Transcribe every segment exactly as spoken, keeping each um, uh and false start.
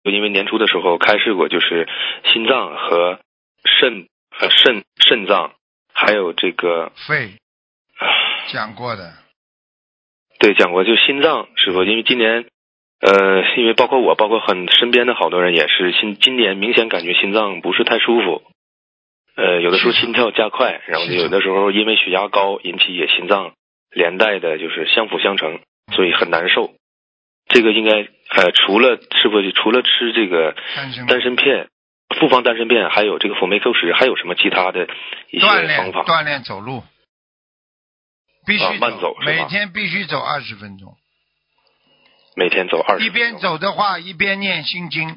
因为年初的时候开示过，就是心脏和肾呃肾肾脏还有这个肺讲过的。 对，讲过，就心脏师傅，因为今年呃因为包括我包括很身边的好多人也是心今年明显感觉心脏不是太舒服，呃有的时候心跳加快，然后有的时候因为血压高引起也心脏连带的就是相辅相成，所以很难受。这个应该呃除了师傅除了吃这个丹参片复方丹参片还有这个辅酶 Q 十，还有什么其他的一些方法？ 锻炼走路必须走、 啊、慢走是吧？ 每天必须走二十分钟。 每天走二十分钟。 一边走的话一边念心经。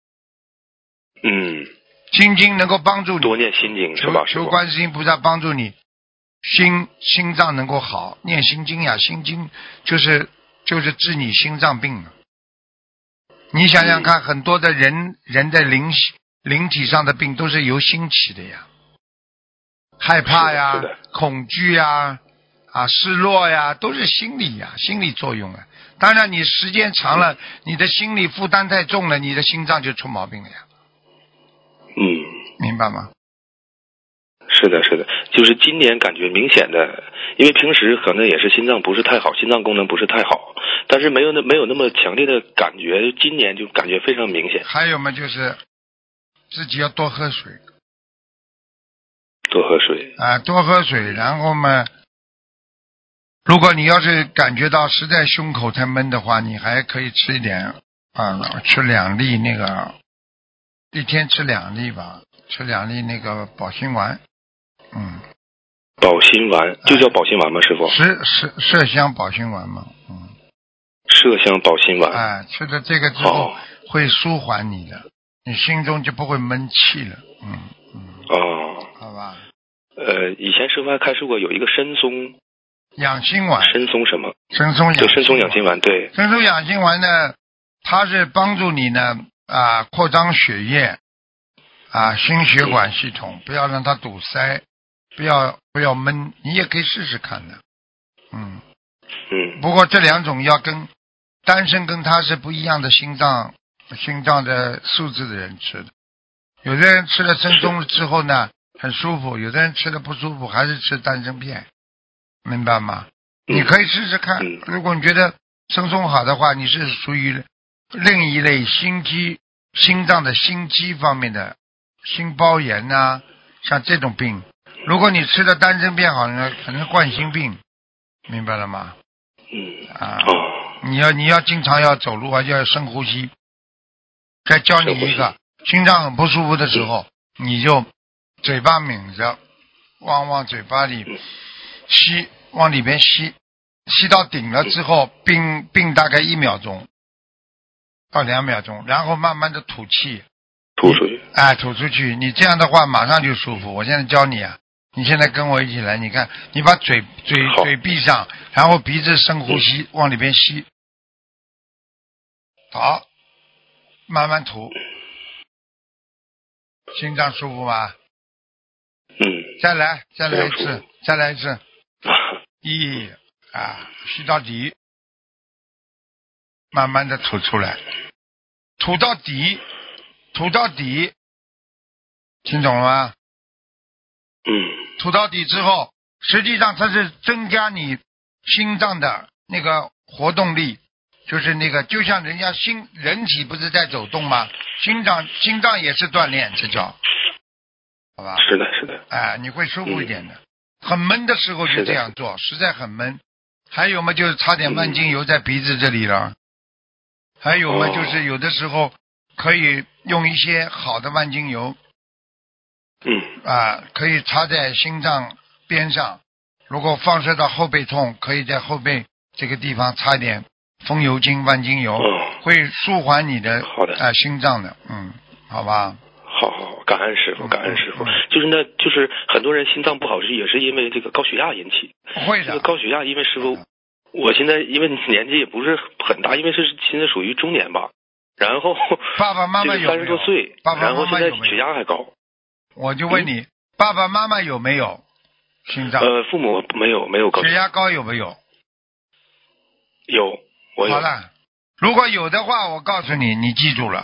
嗯， 心经能够帮助你多念心经是吧？ 求观世音菩萨帮助你心心脏能够好，念心经呀，心经就是就是治你心脏病的。你想想看，嗯、很多的人人的灵灵体上的病都是由心起的呀，害怕呀、恐惧呀、啊失落呀，都是心理呀，心理作用啊。当然，你时间长了，你的心理负担太重了，你的心脏就出毛病了呀。 嗯， 明白吗？ 是的，是的，就是今年感觉明显的，因为平时可能也是心脏不是太好，心脏功能不是太好，但是没有那没有那么强烈的感觉，今年就感觉非常明显。 还有嘛，就是自己要多喝水， 多喝水啊，多喝水，然后嘛，如果你要是感觉到实在胸口太闷的话，你还可以吃一点啊，吃两粒那个，一天吃两粒吧，吃两粒那个保心丸。嗯， 保心丸就叫保心丸吗？师傅？ 是是麝香保心丸嘛？嗯， 麝香保心丸。 哎，吃了这个之后会舒缓你的，你心中就不会闷气了。嗯嗯。 哦。 好吧。 呃，以前师傅还开示过有一个参松养心丸。 参松什么？ 参松养对，参松养心丸，对。 参松养心丸呢，它是帮助你呢啊扩张血液啊心血管系统，不要让它堵塞。不要不要闷，你也可以试试看的，嗯嗯。 不过这两种要跟单身跟他是不一样的心脏心脏的素质的人吃的，有的人吃了参松之后呢很舒服，有的人吃了不舒服，还是吃丹参片，明白吗？ 嗯、 你可以试试看、嗯，如果你觉得参松好的话，你是属于另一类心肌心脏的心肌方面的心包炎啊，像这种病。如果你吃的丹参片好呢，可能是冠心病，明白了吗？ 嗯啊，你要你要经常要走路啊，要深呼吸。再教你一个，心脏很不舒服的时候，嗯、你就嘴巴抿着，往往嘴巴里吸，往里边吸，吸到顶了之后，并并大概一秒钟到两秒钟，然后慢慢的吐气， 吐出去。 哎，吐出去，你这样的话马上就舒服。我现在教你啊。你现在跟我一起来，你看，你把嘴嘴嘴闭上，然后鼻子深呼吸，往里边吸，好，慢慢吐，心脏舒服吗？ 嗯。 再来，再来一次，再来一次，一啊，吸到底，慢慢的吐出来，吐到底，吐到底，听懂了吗？ 嗯。 吐到底之后，实际上它是增加你心脏的那个活动力，就是那个就像人家心人体不是在走动吗？心脏心脏也是锻炼，这叫好吧？ 是的，是的。 哎，你会舒服一点的。嗯、很闷的时候就这样做，实在很闷。还有嘛，就是擦点万金油在鼻子这里了。嗯、还有嘛，就是有的时候可以用一些好的万金油。 嗯啊，可以插在心脏边上，如果放射到后背痛，可以在后背这个地方擦点风油精、万金油， 哦、 会舒缓你的好的啊、呃、心脏的，嗯，好吧。 好好好，感恩师傅，感恩师傅。嗯嗯、就是那，就是很多人心脏不好是也是因为这个高血压引起。 会的。 这个高血压，因为师傅，我现在因为年纪也不是很大，因为是现在属于中年吧，然后爸爸妈妈有三十多岁， 爸爸妈妈然后现在血压还高。 我就问你、嗯，爸爸妈妈有没有心脏？ 呃，父母没有，没有高血压。 血压高有没有？ 有，我有。 好了，如果有的话，我告诉你，你记住了，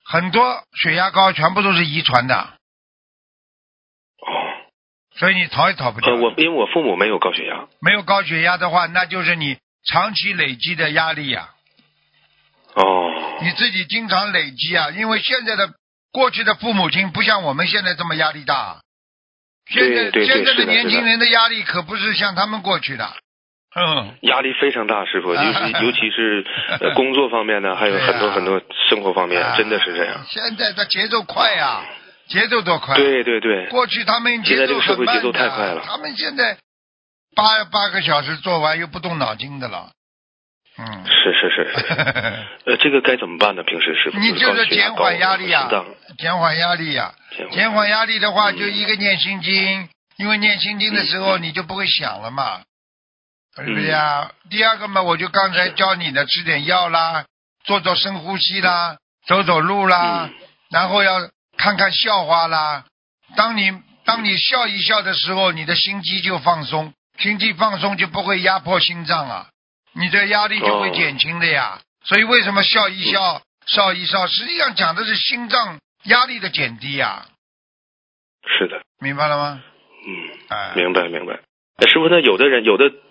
很多血压高全部都是遗传的， 哦， 所以你逃也逃不掉。 呃，我因为我父母没有高血压。 没有高血压的话，那就是你长期累积的压力呀、 哦， 你自己经常累积啊，因为现在的过去的父母亲不像我们现在这么压力大，现在对对对现在是的年轻是的人的压力可不是像他们过去的，嗯， 压力非常大，师傅，尤其尤其是呃工作方面呢，还有很多很多生活方面， 啊真的是这样。 现在的节奏快呀、节奏多快！ 对对对， 过去他们现在这节奏个社会节奏很慢的， 太快了。 他们现在八八个小时做完又不动脑筋的了。嗯， 是是是是，呃，这个该怎么办呢？平时师傅你就是减缓压力呀、 心脏减缓压力呀、 减缓减缓压力的话， 嗯就一个念心经，因为念心经的时候你就不会想了嘛，对不对呀？第二个嘛，我就刚才教你的，吃点药啦，做做深呼吸啦，走走路啦， 嗯然后要看看笑话啦。当你当你笑一笑的时候，你的心肌就放松，心肌放松就不会压迫心脏啊，你的压力就会减轻的呀。所以为什么笑一笑、笑一笑，实际上讲的是心脏压力的减低呀。 是的， 明白了吗？ 嗯， 哎， 明白明白。哎，师傅，那有的人有的